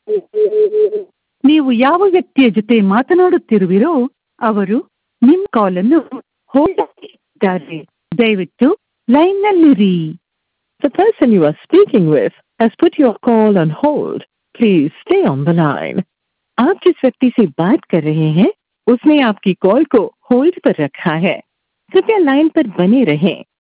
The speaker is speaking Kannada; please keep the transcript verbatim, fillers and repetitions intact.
ನೀವು ಯಾವ ವ್ಯಕ್ತಿಯ ಜೊತೆ ಮಾತನಾಡುತ್ತಿರುವಿರೋ ಅವರು ನಿಮ್ಮ ಕಾಲನ್ನು ಹೋಲ್ಡ್ ಮಾಡಿದ್ದಾರೆ. ದಯವಿಟ್ಟು ಲೈನ್ನಲ್ಲಿರಿ. The person you are speaking with has put your call on hold. Please stay on the line. आप जिस व्यक्ति से बात कर रहे हैं उसने आपकी कॉल को होल्ड पर रखा है. कृपया लाइन पर बने रहें.